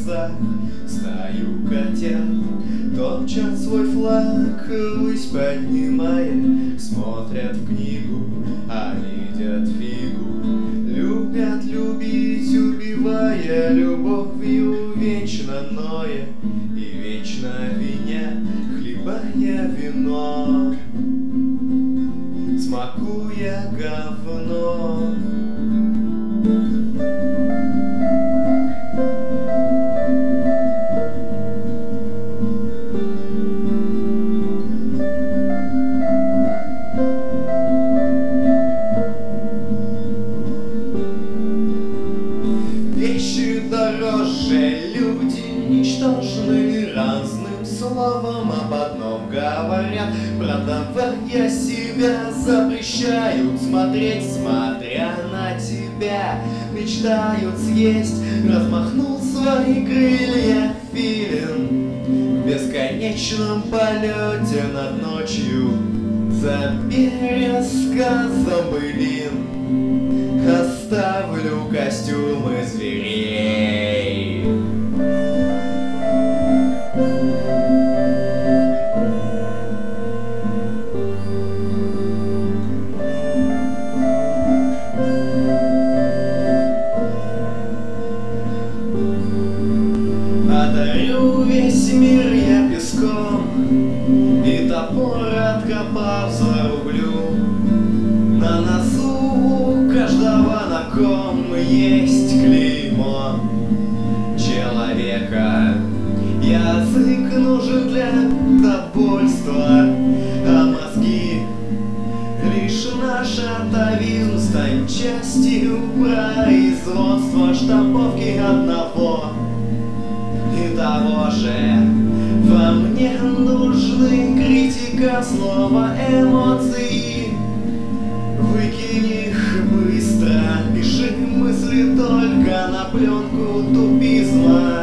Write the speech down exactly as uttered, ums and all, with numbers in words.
глазах стаю котят, топчат свой флаг, ввысь поднимая, смотрят в книгу, а видят фигу. Любят любить, убивая, любовью вечно ноя и вечно виня, хлебая вино, смакуя говно. Вещи дороже, люди ничтожны, разным словом об одном говорят. Продавая себя, запрещают смотреть, смотря на тебя. Мечтают съесть, размахнул свои крылья филин в бесконечном полете над ночью. За пересказом былин оставлю костюмы зверей. Одарю весь мир я песком, и топор откопав зарублю. На носу каждого, на ком есть клеймо человека. Язык нужен для довольства, а мозги лишь наш атовизм. Стань частью производства, штамповки одного и того же. Во мне нужны критика, слова, эмоции. Выкинь их быстро, пиши мысли только на пленку тупизма.